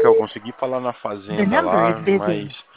Raquel, consegui falar na The fazenda number lá, is busy. mas